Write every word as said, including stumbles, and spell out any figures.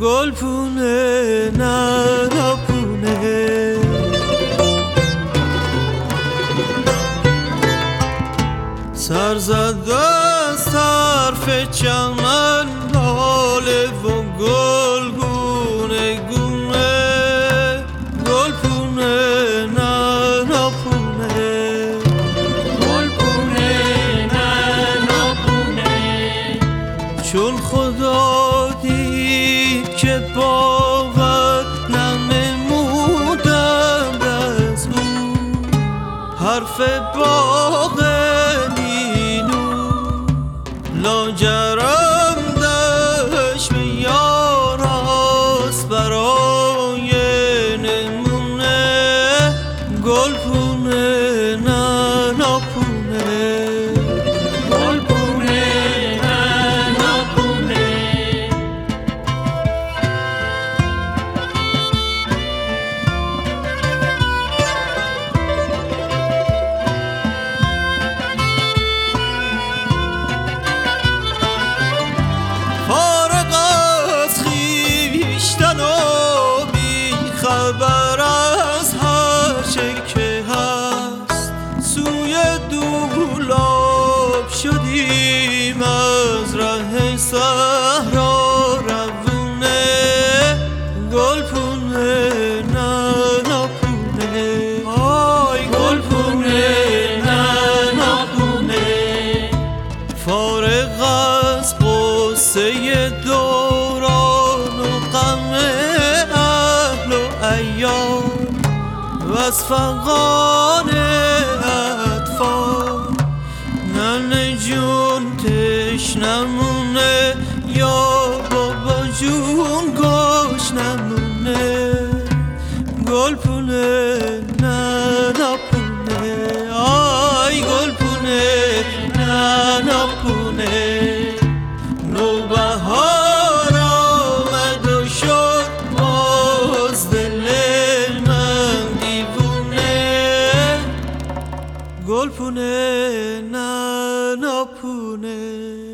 گلپونه نراپونه سر زده از طرف چمن لاله و گلگونه گونه گلپونه نراپونه گلپونه نراپونه چون خدا دید که باور ننمودند از او حرف باغ نینو لاجرم دشت به یار است برای نمونه گلپونه نراپونه گلپونه نراپونه فارغ از خویشتن و بی خبر از هر چه که هست سوی دولاب شدیم از ره صحرا روونه گلپونه نراپونه آی گلپونه نراپونه فارغ از قصه دوران و غم اهل و عیار و از فغان اطفال ننه جون تشنمونه یا بابا جون گشنمونه گلپونه نراپونه آی گلپونه نراپونه نوبهار آمد و شد باز دل من دیوونه گلپونه نراپونه